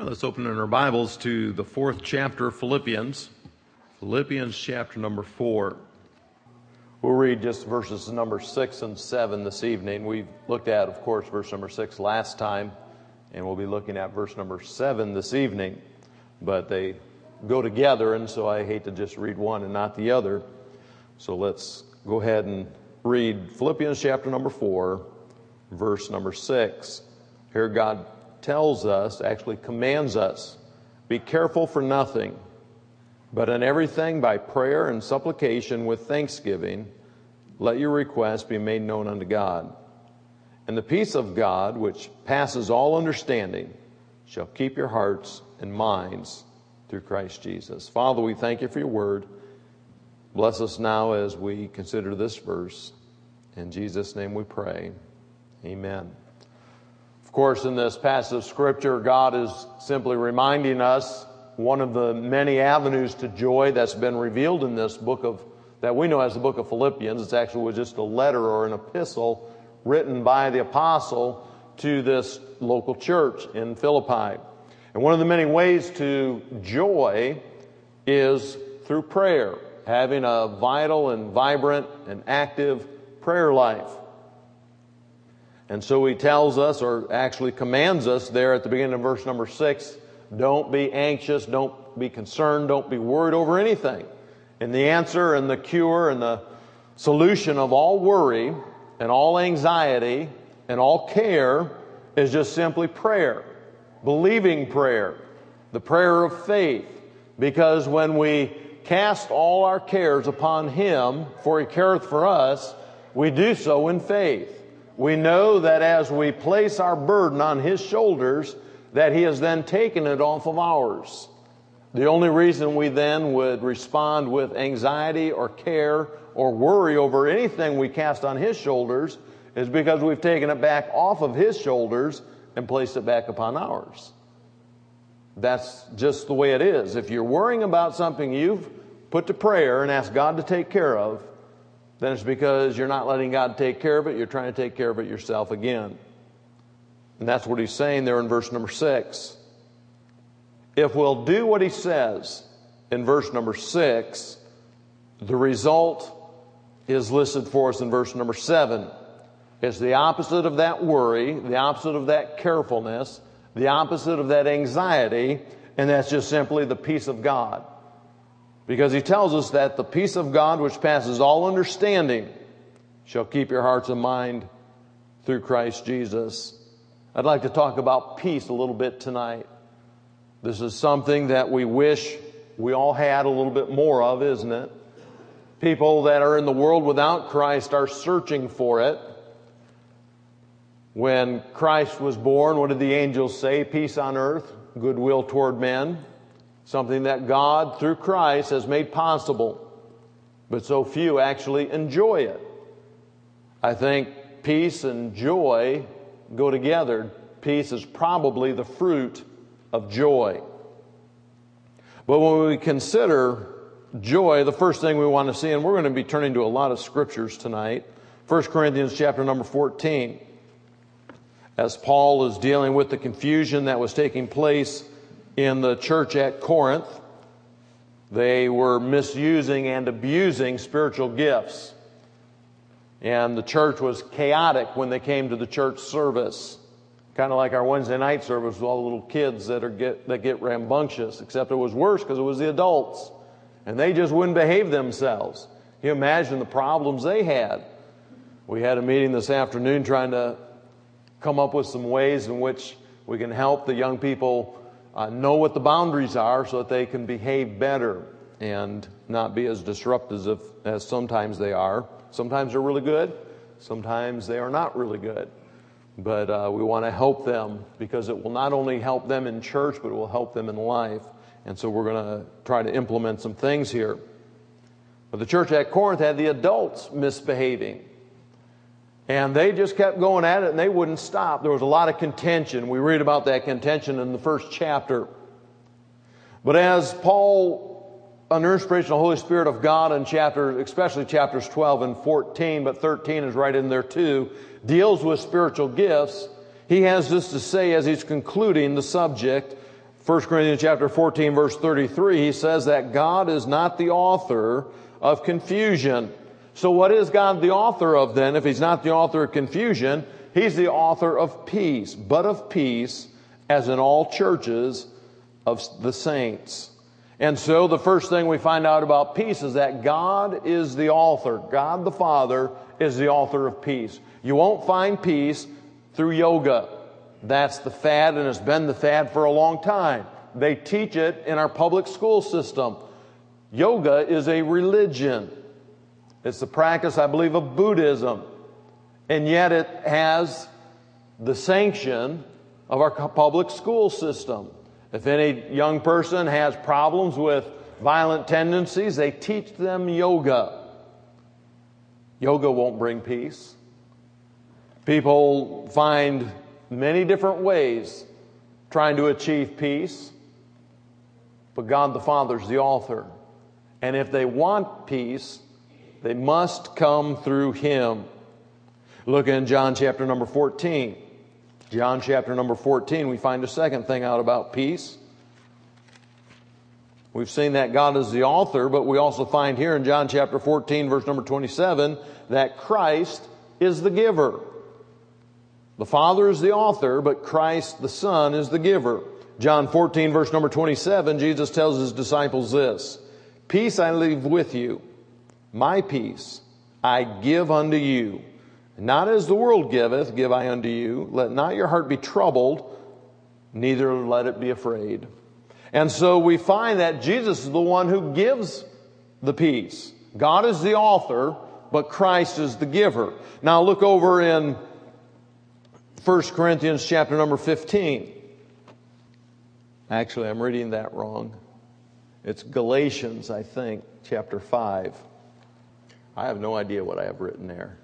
Let's open in our Bibles to the 4th chapter of Philippians. Philippians chapter number 4. We'll read just verses number 6 and 7 this evening. We looked at, of course, verse number 6 last time, and we'll be looking at verse number 7 this evening. But they go together, and so I hate to just read one and not the other. So let's go ahead and read Philippians chapter number 4, verse number 6. Here God tells us, actually commands us, be careful for nothing, but in everything by prayer and supplication with thanksgiving, let your requests be made known unto God. And the peace of God, which passes all understanding, shall keep your hearts and minds through Christ Jesus. Father, we thank you for your word. Bless us now as we consider this verse. In Jesus' name we pray. Amen. Of course, in this passage of Scripture, God is simply reminding us one of the many avenues to joy that's been revealed in this book that we know as the book of Philippians. It's actually just a letter or an epistle written by the apostle to this local church in Philippi. And one of the many ways to joy is through prayer, having a vital and vibrant and active prayer life. And so he tells us, or actually commands us there at the beginning of verse number 6, don't be anxious, don't be concerned, don't be worried over anything. And the answer and the cure and the solution of all worry and all anxiety and all care is just simply prayer, believing prayer, the prayer of faith. Because when we cast all our cares upon Him, for He careth for us, we do so in faith. We know that as we place our burden on His shoulders, that He has then taken it off of ours. The only reason we then would respond with anxiety or care or worry over anything we cast on His shoulders is because we've taken it back off of His shoulders and placed it back upon ours. That's just the way it is. If you're worrying about something you've put to prayer and asked God to take care of, then it's because you're not letting God take care of it. You're trying to take care of it yourself again. And that's what he's saying there in verse number 6. If we'll do what he says in verse number 6, the result is listed for us in verse number 7. It's the opposite of that worry, the opposite of that carefulness, the opposite of that anxiety, and that's just simply the peace of God. Because he tells us that the peace of God, which passes all understanding, shall keep your hearts and mind through Christ Jesus. I'd like to talk about peace a little bit tonight. This is something that we wish we all had a little bit more of, isn't it? People that are in the world without Christ are searching for it. When Christ was born, what did the angels say? Peace on earth, goodwill toward men. Something that God, through Christ, has made possible. But so few actually enjoy it. I think peace and joy go together. Peace is probably the fruit of joy. But when we consider joy, the first thing we want to see, and we're going to be turning to a lot of scriptures tonight, 1 Corinthians chapter number 14. As Paul is dealing with the confusion that was taking place in the church at Corinth, they were misusing and abusing spiritual gifts. And the church was chaotic when they came to the church service. Kind of like our Wednesday night service with all the little kids that get rambunctious, except it was worse because it was the adults. And they just wouldn't behave themselves. Can you imagine the problems they had? We had a meeting this afternoon trying to come up with some ways in which we can help the young people know what the boundaries are so that they can behave better and not be as disruptive as sometimes they are. Sometimes they're really good. Sometimes they are not really good. But we want to help them because it will not only help them in church, but it will help them in life. And so we're going to try to implement some things here. But the church at Corinth had the adults misbehaving. And they just kept going at it and they wouldn't stop. There was a lot of contention. We read about that contention in the first chapter. But as Paul, under inspiration of the Holy Spirit of God in especially chapters 12 and 14, but 13 is right in there too, deals with spiritual gifts, he has this to say as he's concluding the subject 1 Corinthians chapter 14, verse 33, he says that God is not the author of confusion. So what is God the author of then? If He's not the author of confusion, He's the author of peace, but of peace, as in all churches of the saints. And so the first thing we find out about peace is that God is the author. God the Father is the author of peace. You won't find peace through yoga. That's the fad, and it's been the fad for a long time. They teach it in our public school system. Yoga is a religion. It's the practice, I believe, of Buddhism. And yet it has the sanction of our public school system. If any young person has problems with violent tendencies, they teach them yoga. Yoga won't bring peace. People find many different ways trying to achieve peace, but God the Father is the author. And if they want peace, they must come through Him. Look in John chapter number 14. John chapter number 14, we find a second thing out about peace. We've seen that God is the author, but we also find here in John chapter 14, verse number 27, that Christ is the giver. The Father is the author, but Christ the Son is the giver. John 14, verse number 27, Jesus tells His disciples this: "Peace I leave with you, my peace I give unto you. Not as the world giveth, give I unto you. Let not your heart be troubled, neither let it be afraid." And so we find that Jesus is the one who gives the peace. God is the author, but Christ is the giver. Now look over in 1 Corinthians chapter number 15. Actually, I'm reading that wrong. It's Galatians, I think, chapter 5. I have no idea what I have written there.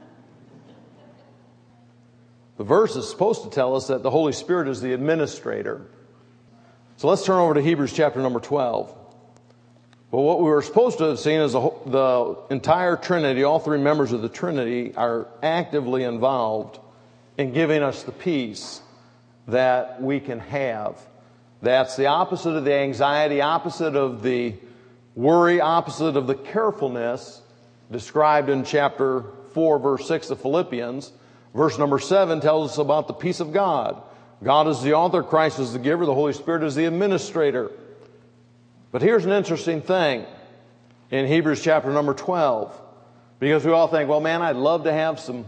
The verse is supposed to tell us that the Holy Spirit is the administrator. So let's turn over to Hebrews chapter number 12. Well, what we were supposed to have seen is the entire Trinity, all three members of the Trinity, are actively involved in giving us the peace that we can have. That's the opposite of the anxiety, opposite of the worry, opposite of the carefulness described in chapter 4, verse 6 of Philippians. Verse number 7 tells us about the peace of God. God is the author, Christ is the giver, the Holy Spirit is the administrator. But here's an interesting thing in Hebrews chapter number 12. Because we all think, well, man, I'd love to have some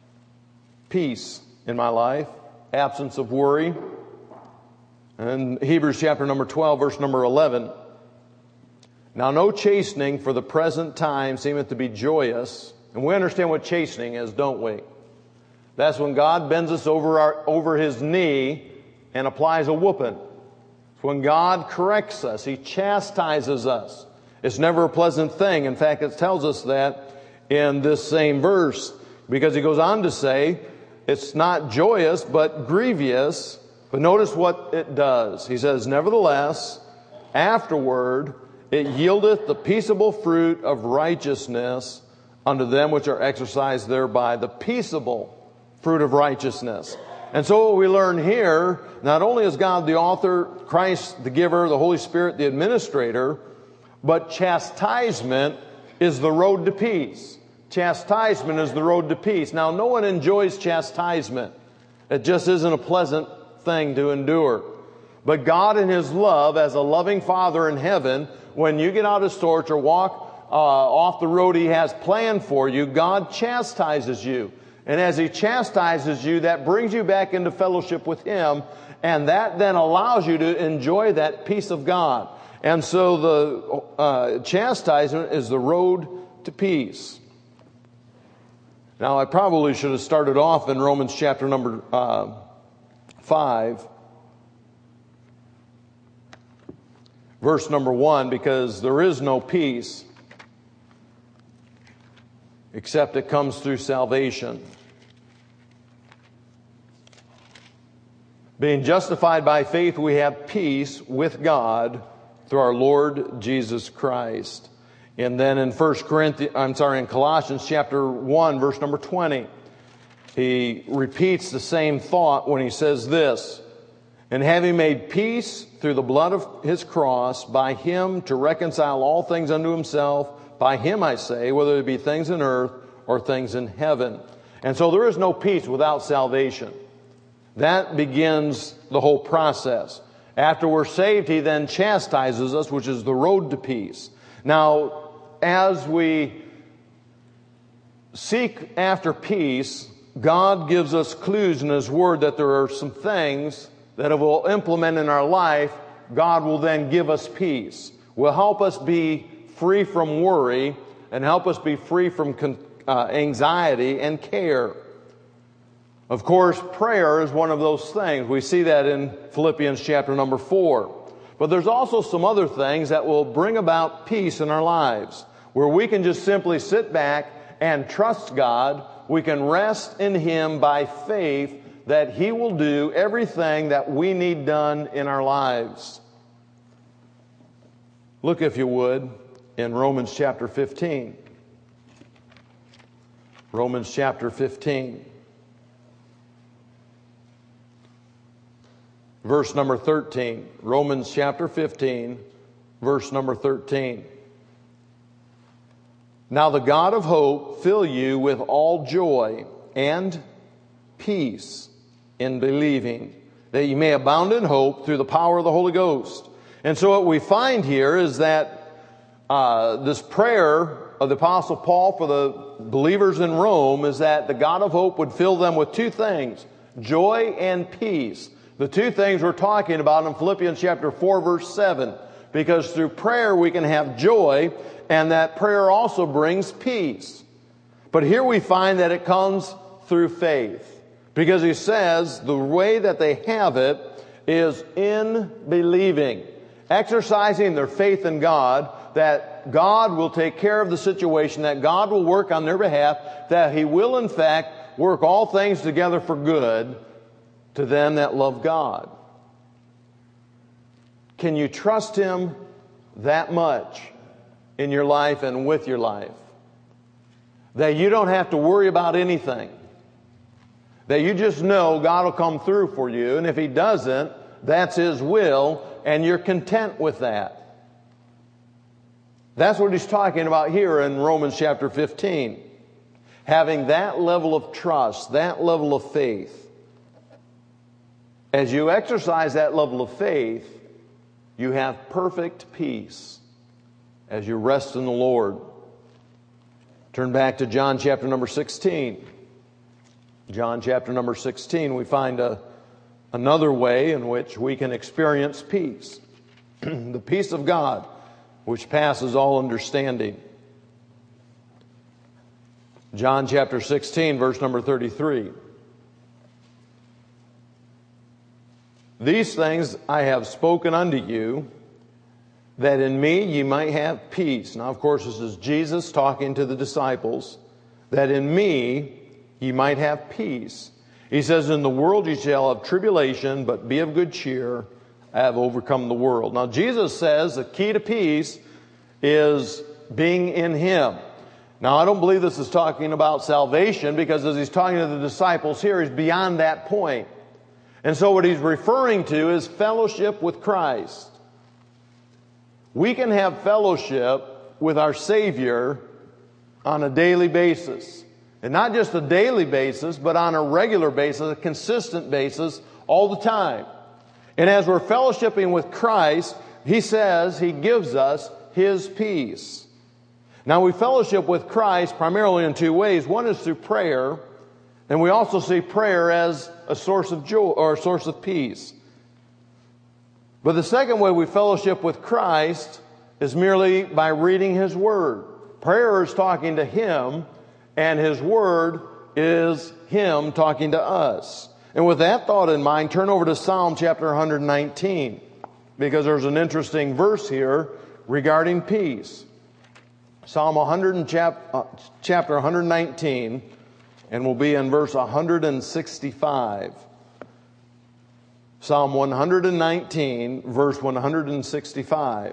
peace in my life, absence of worry. And Hebrews chapter number 12, verse number 11. "Now no chastening for the present time seemeth to be joyous." And we understand what chastening is, don't we? That's when God bends us over His knee and applies a whooping. It's when God corrects us. He chastises us. It's never a pleasant thing. In fact, it tells us that in this same verse, because He goes on to say, it's not joyous, but grievous. But notice what it does. He says, "Nevertheless, afterward, it yieldeth the peaceable fruit of righteousness unto them which are exercised thereby." The peaceable fruit of righteousness. And so what we learn here, not only is God the author, Christ the giver, the Holy Spirit the administrator, but chastisement is the road to peace. Chastisement is the road to peace. Now, no one enjoys chastisement. It just isn't a pleasant thing to endure. But God in His love, as a loving Father in heaven, when you get out of sorts or walk off the road He has planned for you, God chastises you. And as He chastises you, that brings you back into fellowship with Him, and that then allows you to enjoy that peace of God. And so the chastisement is the road to peace. Now, I probably should have started off in Romans chapter number 5, verse number 1, because there is no peace except it comes through salvation. Being justified by faith, we have peace with God through our Lord Jesus Christ. And then in Colossians chapter 1, verse number 20, he repeats the same thought when he says this: And having made peace through the blood of his cross, by him to reconcile all things unto himself, by him I say, whether it be things in earth or things in heaven. And so there is no peace without salvation. That begins the whole process. After we're saved, he then chastises us, which is the road to peace. Now, as we seek after peace, God gives us clues in his word that there are some things that if we'll implement in our life, God will then give us peace. Will help us be free from worry and help us be free from anxiety and care. Of course, prayer is one of those things. We see that in Philippians chapter number 4. But there's also some other things that will bring about peace in our lives, where we can just simply sit back and trust God. We can rest in him by faith that he will do everything that we need done in our lives. Look, if you would, in Romans chapter 15. Romans chapter 15. Verse number 13. Romans chapter 15, verse number 13. Now the God of hope fill you with all joy and peace in believing, that you may abound in hope through the power of the Holy Ghost. And so what we find here is that this prayer of the Apostle Paul for the believers in Rome is that the God of hope would fill them with two things, joy and peace. The two things we're talking about in Philippians chapter 4, verse 7. Because through prayer we can have joy, and that prayer also brings peace. But here we find that it comes through faith. Because he says the way that they have it is in believing. Exercising their faith in God, that God will take care of the situation, that God will work on their behalf, that he will in fact work all things together for good to them that love God. Can you trust him that much in your life and with your life? That you don't have to worry about anything. That you just know God will come through for you, and if he doesn't, that's his will, and you're content with that. That's what he's talking about here in Romans chapter 15. Having that level of trust, that level of faith. As you exercise that level of faith, you have perfect peace as you rest in the Lord. Turn back to John chapter number 16. John chapter number 16, we find another way in which we can experience peace. The peace of God, which passes all understanding. John chapter 16, verse number 33. These things I have spoken unto you, that in me ye might have peace. Now, of course, this is Jesus talking to the disciples. That in me ye might have peace. He says, in the world ye shall have tribulation, but be of good cheer. I have overcome the world. Now, Jesus says the key to peace is being in him. Now, I don't believe this is talking about salvation, because as he's talking to the disciples here, he's beyond that point. And so what he's referring to is fellowship with Christ. We can have fellowship with our Savior on a daily basis. And not just a daily basis, but on a regular basis, a consistent basis, all the time. And as we're fellowshipping with Christ, he says he gives us his peace. Now, we fellowship with Christ primarily in two ways. One is through prayer, and we also see prayer as a source of joy or a source of peace. But the second way we fellowship with Christ is merely by reading his word. Prayer is talking to him, and his word is him talking to us. And with that thought in mind, turn over to Psalm chapter 119, because there's an interesting verse here regarding peace. Psalm 100 chapter 119, and we'll be in verse 165. Psalm 119, verse 165.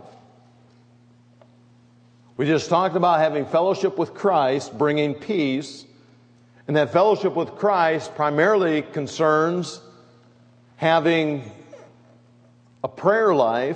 We just talked about having fellowship with Christ, bringing peace. And that fellowship with Christ primarily concerns having a prayer life,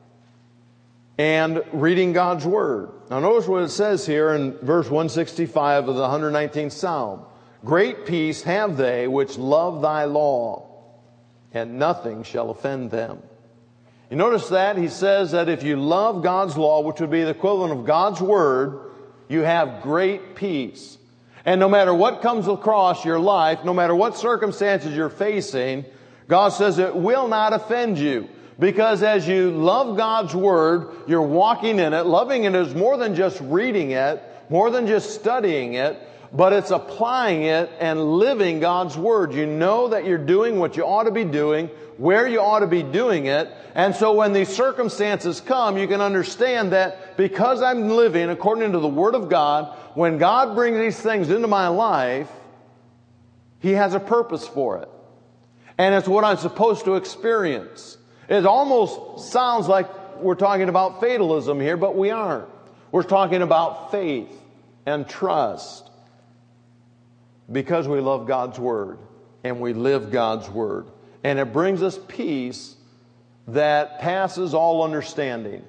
and reading God's Word. Now notice what it says here in verse 165 of the 119th Psalm. Great peace have they which love thy law, and nothing shall offend them. You notice that? He says that if you love God's law, which would be the equivalent of God's Word, you have great peace. And no matter what comes across your life, no matter what circumstances you're facing, God says it will not offend you. Because as you love God's Word, you're walking in it. Loving it is more than just reading it, more than just studying it, but it's applying it and living God's Word. You know that you're doing what you ought to be doing, where you ought to be doing it. And so when these circumstances come, you can understand that because I'm living according to the Word of God, when God brings these things into my life, He has a purpose for it. And it's what I'm supposed to experience. It almost sounds like we're talking about fatalism here, but we aren't. We're talking about faith and trust because we love God's Word and we live God's Word. And it brings us peace that passes all understanding.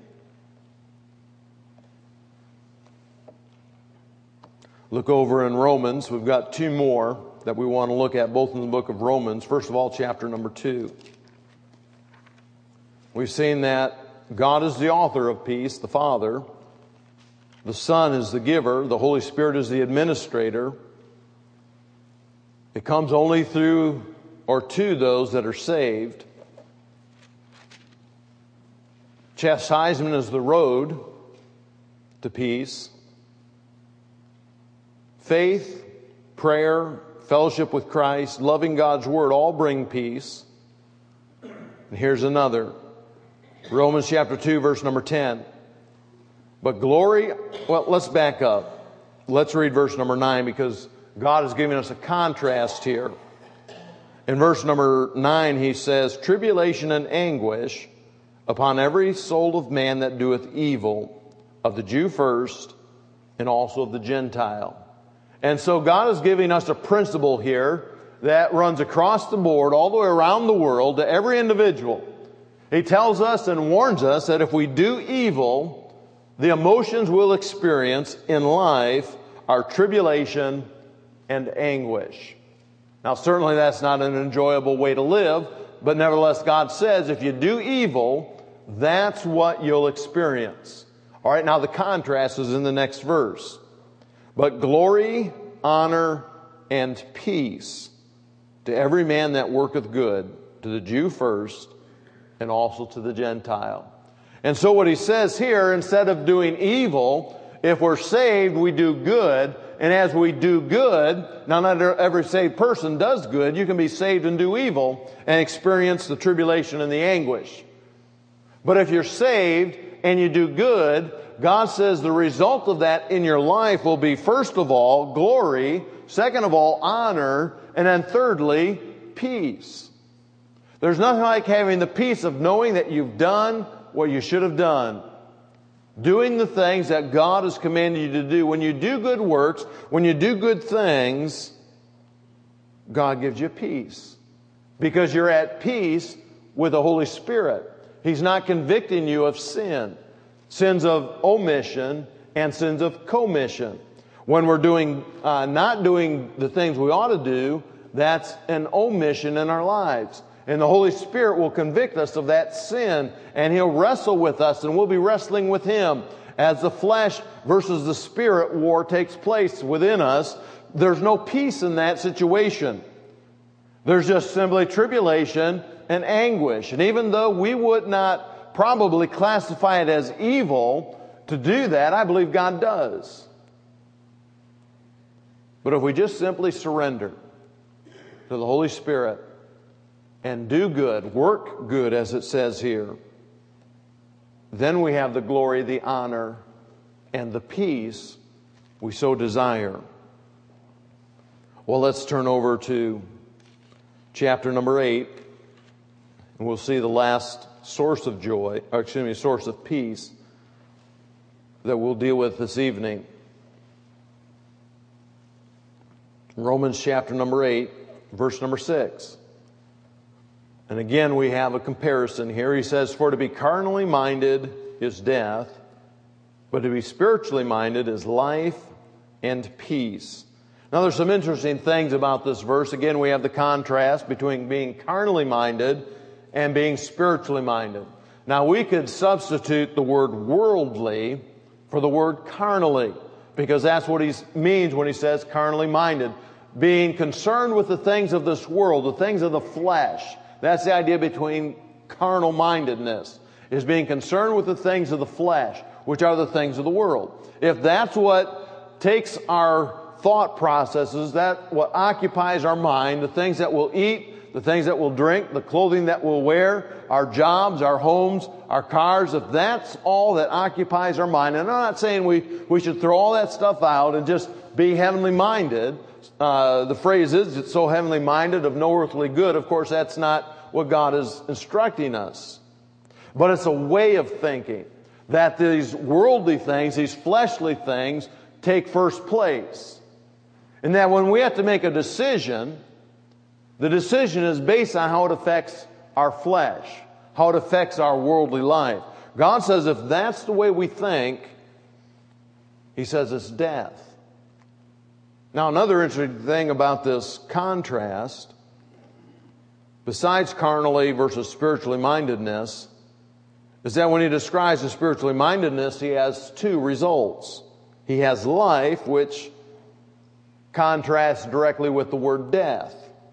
Look over in Romans. We've got two more that we want to look at, both in the book of Romans. First of all, chapter number 2. We've seen that God is the author of peace, the Father. The Son is the giver. The Holy Spirit is the administrator. It comes only through or to those that are saved. Chastisement is the road to peace. Faith, prayer, fellowship with Christ, loving God's Word all bring peace. And here's another. Romans chapter 2, verse number 10. But glory, well, let's back up. Let's read verse number 9 because God is giving us a contrast here. In verse number 9 He says, tribulation and anguish upon every soul of man that doeth evil, of the Jew first, and also of the Gentile. And so God is giving us a principle here that runs across the board, all the way around the world, to every individual. He tells us and warns us that if we do evil, the emotions we'll experience in life are tribulation and anguish. Now, certainly that's not an enjoyable way to live, but nevertheless, God says if you do evil, that's what you'll experience. All right, now the contrast is in the next verse. But glory, honor, and peace to every man that worketh good, to the Jew first, and also to the Gentile. And so what he says here, instead of doing evil, if we're saved, we do good. And as we do good, now not every saved person does good. You can be saved and do evil and experience the tribulation and the anguish. But if you're saved and you do good, God says the result of that in your life will be, first of all, glory, second of all, honor, and then thirdly, peace. There's nothing like having the peace of knowing that you've done what you should have done. Doing the things that God has commanded you to do. When you do good works, when you do good things, God gives you peace. Because you're at peace with the Holy Spirit. He's not convicting you of sin. Sins of omission and sins of commission. When we're not doing the things we ought to do, that's an omission in our lives. And the Holy Spirit will convict us of that sin, and He'll wrestle with us, and we'll be wrestling with Him. As the flesh versus the spirit war takes place within us, there's no peace in that situation. There's just simply tribulation and anguish. And even though we would not probably classify it as evil to do that, I believe God does. But if we just simply surrender to the Holy Spirit and do good, work good as it says here, then we have the glory, the honor, and the peace we so desire. Well, let's turn over to chapter number 8, and we'll see the last source of joy, source of peace that we'll deal with this evening. Romans chapter number 8, verse number 6. And again, we have a comparison here. He says, for to be carnally minded is death, but to be spiritually minded is life and peace. Now, there's some interesting things about this verse. Again, we have the contrast between being carnally minded and being spiritually minded. Now, we could substitute the word worldly for the word carnally, because that's what he means when he says carnally minded. Being concerned with the things of this world, the things of the flesh. That's the idea between carnal mindedness, is being concerned with the things of the flesh, which are the things of the world. If that's what takes our thought processes, that what occupies our mind, the things that we'll eat, the things that we'll drink, the clothing that we'll wear, our jobs, our homes, our cars, if that's all that occupies our mind, and I'm not saying we should throw all that stuff out and just be heavenly minded. The phrase is, it's so heavenly minded of no earthly good. Of course, that's not what God is instructing us. But it's a way of thinking that these worldly things, these fleshly things, take first place. And that when we have to make a decision, the decision is based on how it affects our flesh, how it affects our worldly life. God says if that's the way we think, He says it's death. Now, another interesting thing about this contrast, besides carnally versus spiritually mindedness, is that when He describes the spiritually mindedness, He has two results. He has life, which contrasts directly with the word death.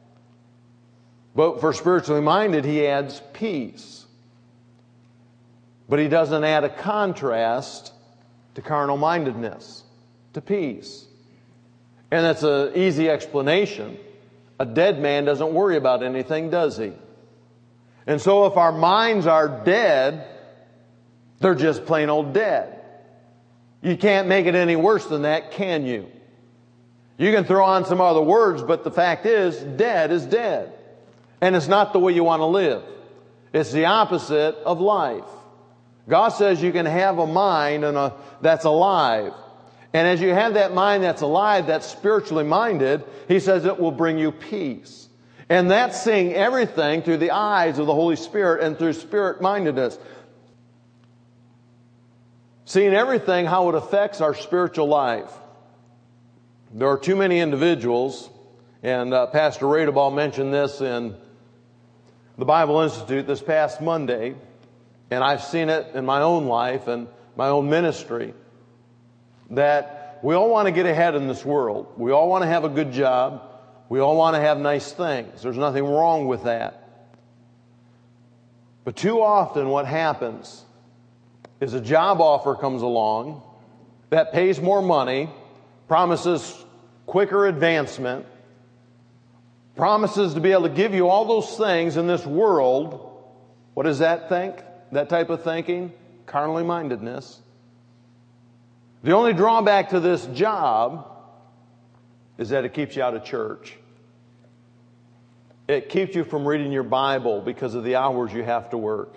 But for spiritually minded, He adds peace. But He doesn't add a contrast to carnal mindedness, to peace. And that's an easy explanation. A dead man doesn't worry about anything, does he? And so if our minds are dead, they're just plain old dead. You can't make it any worse than that, can you? You can throw on some other words, but the fact is dead. And it's not the way you want to live. It's the opposite of life. God says you can have a mind that's alive. And as you have that mind that's alive, that's spiritually minded, He says it will bring you peace. And that's seeing everything through the eyes of the Holy Spirit and through spirit-mindedness. Seeing everything, how it affects our spiritual life. There are too many individuals, and Pastor Radeball mentioned this in the Bible Institute this past Monday, and I've seen it in my own life and my own ministry, that we all want to get ahead in this world. We all want to have a good job. We all want to have nice things. There's nothing wrong with that. But too often what happens is a job offer comes along that pays more money, promises quicker advancement, promises to be able to give you all those things in this world. What does that think? That type of thinking? Carnally mindedness. The only drawback to this job is that it keeps you out of church. It keeps you from reading your Bible because of the hours you have to work.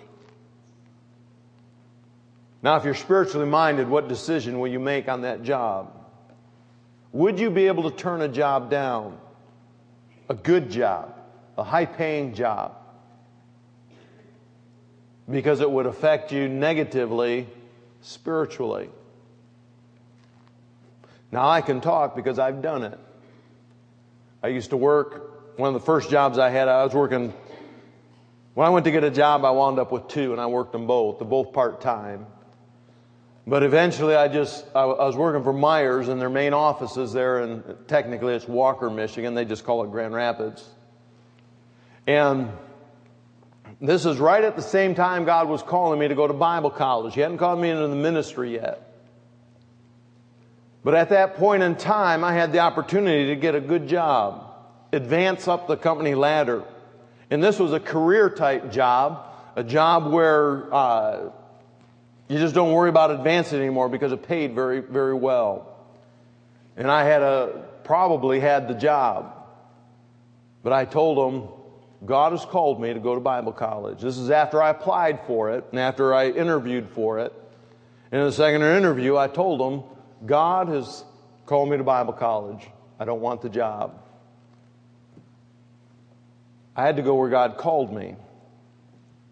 Now, if you're spiritually minded, what decision will you make on that job? Would you be able to turn a job down? A good job, a high-paying job, because it would affect you negatively spiritually. Now, I can talk because I've done it. I used to work, one of the first jobs I had, I was working, when I went to get a job, I wound up with two, and I worked them both. They're both part-time. But eventually I was working for Myers, and their main office is there, and technically it's Walker, Michigan. They just call it Grand Rapids. And this is right at the same time God was calling me to go to Bible college. He hadn't called me into the ministry yet. But at that point in time, I had the opportunity to get a good job, advance up the company ladder. And this was a career-type job, a job where you just don't worry about advancing anymore because it paid very, very well. And I probably had the job. But I told them, God has called me to go to Bible college. This is after I applied for it and after I interviewed for it. And in the second interview, I told them, God has called me to Bible college. I don't want the job. I had to go where God called me.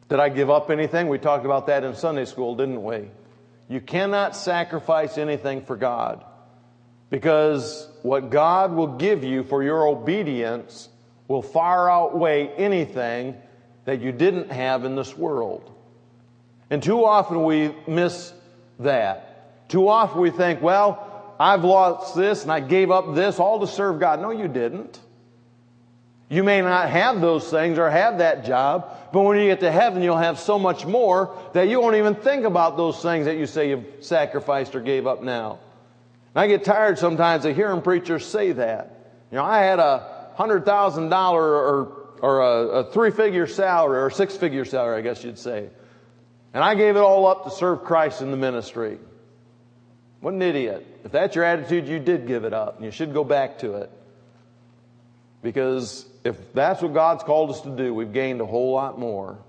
Did I give up anything? We talked about that in Sunday school, didn't we? You cannot sacrifice anything for God, because what God will give you for your obedience will far outweigh anything that you didn't have in this world. And too often we miss that. Too often we think, well, I've lost this and I gave up this all to serve God. No, you didn't. You may not have those things or have that job, but when you get to heaven, you'll have so much more that you won't even think about those things that you say you've sacrificed or gave up now. And I get tired sometimes of hearing preachers say that. I had a $100,000 or a three-figure salary, or a six-figure salary, I guess you'd say. And I gave it all up to serve Christ in the ministry. What an idiot. If that's your attitude, you did give it up, and you should go back to it. Because if that's what God's called us to do, we've gained a whole lot more.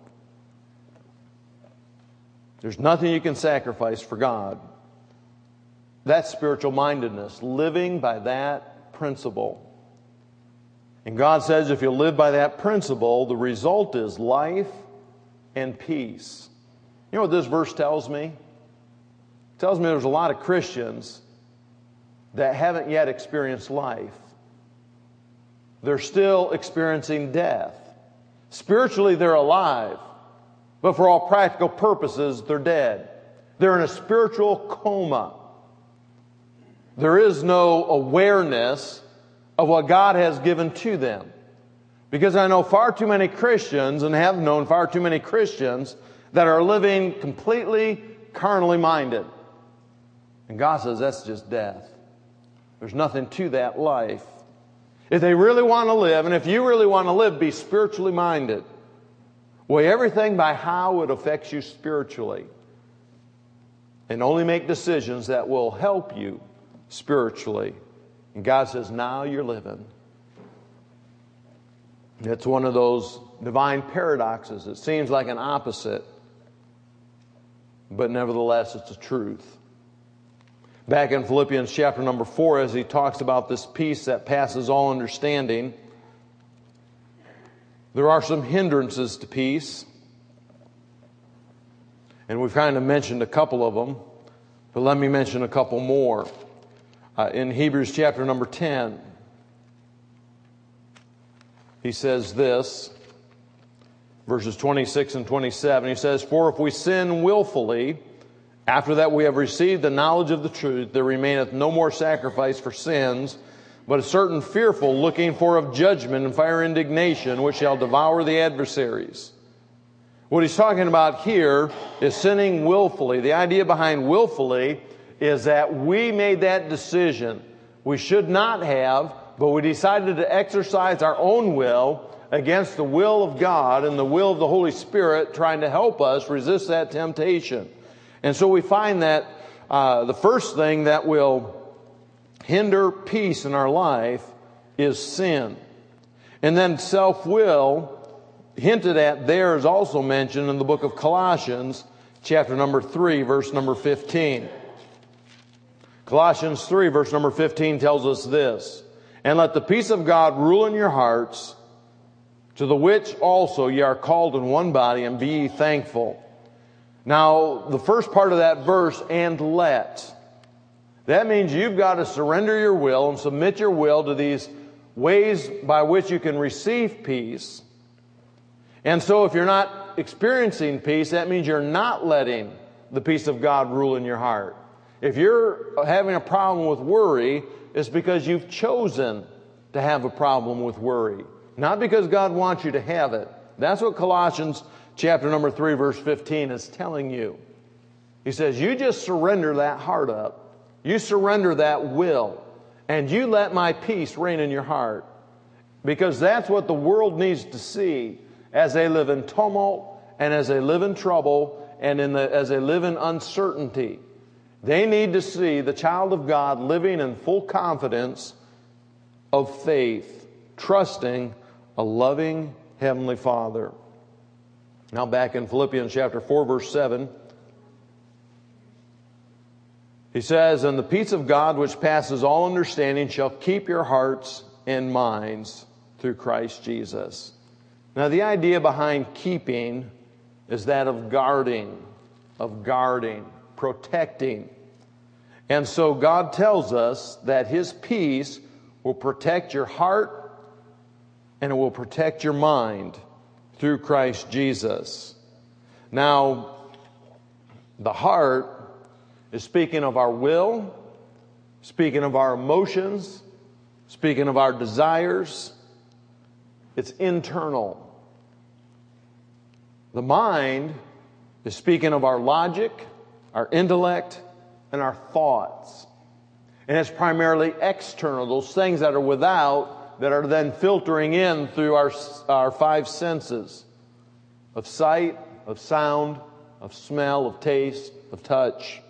There's nothing you can sacrifice for God. That's spiritual mindedness, living by that principle. And God says if you live by that principle, the result is life and peace. You know what this verse tells me? It tells me there's a lot of Christians that haven't yet experienced life. They're still experiencing death. Spiritually, they're alive, but for all practical purposes, they're dead. They're in a spiritual coma. There is no awareness of what God has given to them. Because I know far too many Christians, and have known far too many Christians, that are living completely carnally minded. And God says that's just death. There's nothing to that life. If they really want to live, and if you really want to live, be spiritually minded. Weigh everything by how it affects you spiritually. And only make decisions that will help you spiritually. And God says, now you're living. It's one of those divine paradoxes. It seems like an opposite, but nevertheless it's a truth. Back in Philippians chapter number 4, as he talks about this peace that passes all understanding, there are some hindrances to peace. And we've kind of mentioned a couple of them, but let me mention a couple more. In Hebrews chapter number 10, he says this, verses 26 and 27. He says, for if we sin willfully, after that we have received the knowledge of the truth, there remaineth no more sacrifice for sins, but a certain fearful looking for of judgment and fire indignation, which shall devour the adversaries. What he's talking about here is sinning willfully. The idea behind willfully is that we made that decision. We should not have, but we decided to exercise our own will against the will of God and the will of the Holy Spirit, trying to help us resist that temptation. And so we find that the first thing that will hinder peace in our life is sin. And then self-will, hinted at there, is also mentioned in the book of Colossians, chapter number 3, verse number 15. Colossians 3, verse number 15 tells us this, and let the peace of God rule in your hearts, to the which also ye are called in one body, and be ye thankful. Now, the first part of that verse, and let, that means you've got to surrender your will and submit your will to these ways by which you can receive peace. And so if you're not experiencing peace, that means you're not letting the peace of God rule in your heart. If you're having a problem with worry, it's because you've chosen to have a problem with worry. Not because God wants you to have it. That's what Colossians chapter number 3, verse 15 is telling you. He says, you just surrender that heart up. You surrender that will. And you let my peace reign in your heart. Because that's what the world needs to see as they live in tumult and as they live in trouble and as they live in uncertainty. They need to see the child of God living in full confidence of faith, trusting a loving Heavenly Father. Now back in Philippians chapter 4, verse 7, he says, and the peace of God which passes all understanding shall keep your hearts and minds through Christ Jesus. Now the idea behind keeping is that of guarding, protecting. And so God tells us that His peace will protect your heart and it will protect your mind through Christ Jesus. Now, the heart is speaking of our will, speaking of our emotions, speaking of our desires. It's internal. The mind is speaking of our logic, our intellect, and our thoughts. And it's primarily external, those things that are without that are then filtering in through our five senses of sight, of sound, of smell, of taste, of touch.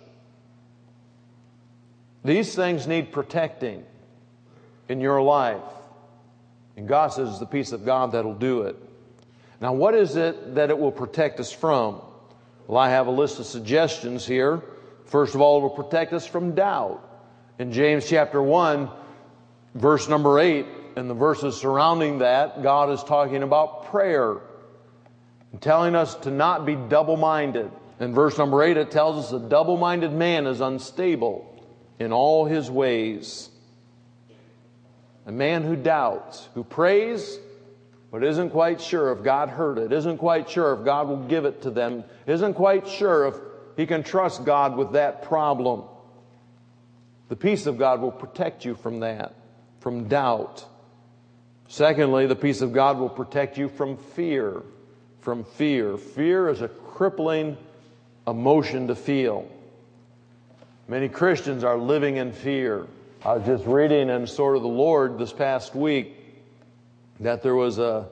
These things need protecting in your life. And God says it's the peace of God that'll do it. Now, what is it that it will protect us from? Well, I have a list of suggestions here. First of all, it will protect us from doubt. In James chapter 1, verse number 8, and the verses surrounding that, God is talking about prayer and telling us to not be double-minded. In verse number 8, it tells us a double-minded man is unstable in all his ways. A man who doubts, who prays, but isn't quite sure if God heard it, isn't quite sure if God will give it to them, isn't quite sure if he can trust God with that problem. The peace of God will protect you from that, from doubt. Secondly, the peace of God will protect you from fear. From fear. Fear is a crippling emotion to feel. Many Christians are living in fear. I was just reading in Sword of the Lord this past week that there was a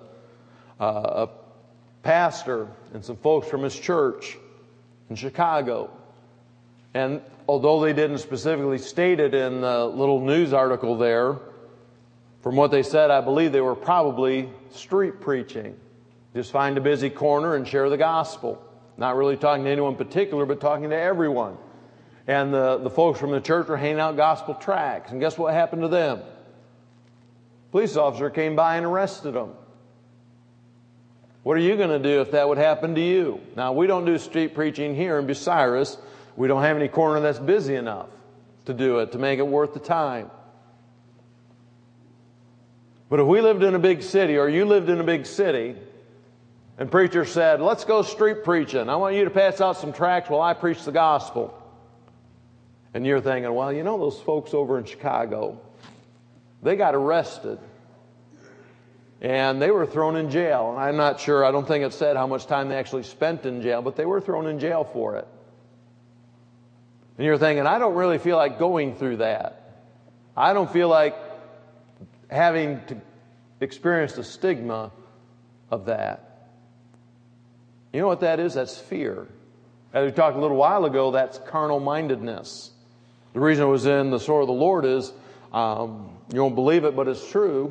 pastor and some folks from his church in Chicago. And although they didn't specifically state it in the little news article there, from what they said, I believe they were probably street preaching. Just find a busy corner and share the gospel. Not really talking to anyone in particular, but talking to everyone. And the folks from the church were handing out gospel tracts. And guess what happened to them? Police officer came by and arrested them. What are you going to do if that would happen to you? Now, we don't do street preaching here in Bucyrus. We don't have any corner that's busy enough to do it, to make it worth the time. But if we lived in a big city, or you lived in a big city, and preacher said, let's go street preaching. I want you to pass out some tracts while I preach the gospel. And you're thinking, well, you know those folks over in Chicago, they got arrested. And they were thrown in jail. And I'm not sure, I don't think it said how much time they actually spent in jail, but they were thrown in jail for it. And you're thinking, I don't really feel like going through that. I don't feel like having to experience the stigma of that. You know what that is? That's fear. As we talked a little while ago, that's carnal mindedness. The reason it was in the Sword of the Lord is, you won't believe it, but it's true.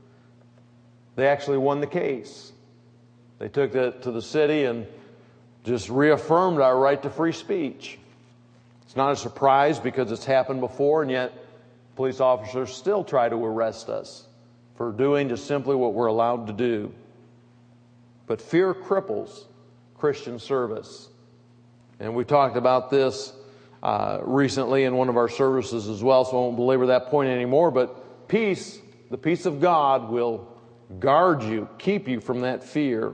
They actually won the case. They took it to the city and just reaffirmed our right to free speech. It's not a surprise because it's happened before, and yet police officers still try to arrest us for doing just simply what we're allowed to do. But fear cripples Christian service. And we talked about this recently in one of our services as well, so I won't belabor that point anymore. But peace, the peace of God will guard you, keep you from that fear.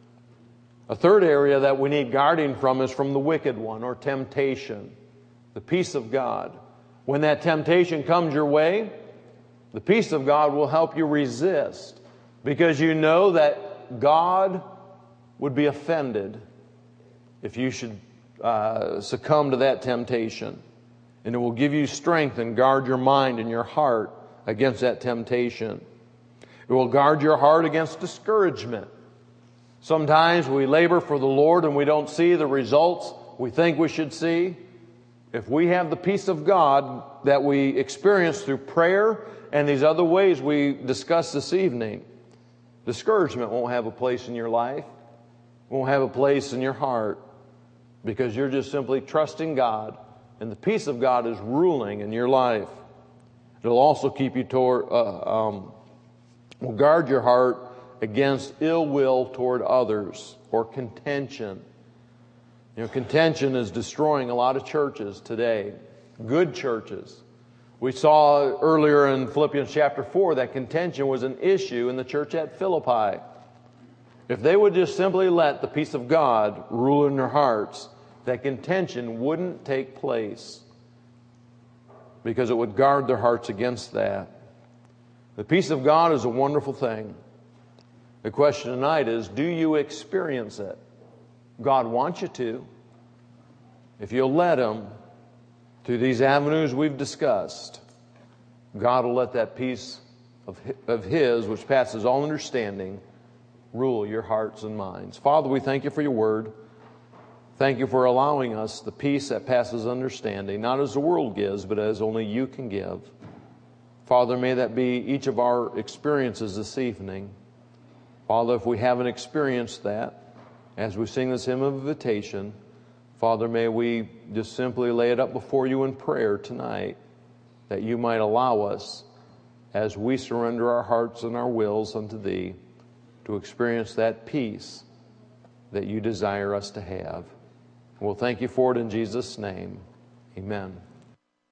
A third area that we need guarding from is from the wicked one, or temptation. The peace of God. When that temptation comes your way, the peace of God will help you resist, because you know that God would be offended if you should succumb to that temptation. And it will give you strength and guard your mind and your heart against that temptation. It will guard your heart against discouragement. Sometimes we labor for the Lord and we don't see the results we think we should see. If we have the peace of God that we experience through prayer and these other ways we discussed this evening, discouragement won't have a place in your life, won't have a place in your heart, because you're just simply trusting God, and the peace of God is ruling in your life. It'll also keep you will guard your heart against ill will toward others or contention. Contention is destroying a lot of churches today, good churches. We saw earlier in Philippians chapter 4 that contention was an issue in the church at Philippi. If they would just simply let the peace of God rule in their hearts, that contention wouldn't take place because it would guard their hearts against that. The peace of God is a wonderful thing. The question tonight is, do you experience it? God wants you to. If you'll let Him, through these avenues we've discussed, God will let that peace of His, which passes all understanding, rule your hearts and minds. Father, we thank You for Your word. Thank You for allowing us the peace that passes understanding, not as the world gives, but as only You can give. Father, may that be each of our experiences this evening. Father, if we haven't experienced that, as we sing this hymn of invitation, Father, may we just simply lay it up before You in prayer tonight, that You might allow us, as we surrender our hearts and our wills unto Thee, to experience that peace that You desire us to have. We'll thank You for it in Jesus' name. Amen.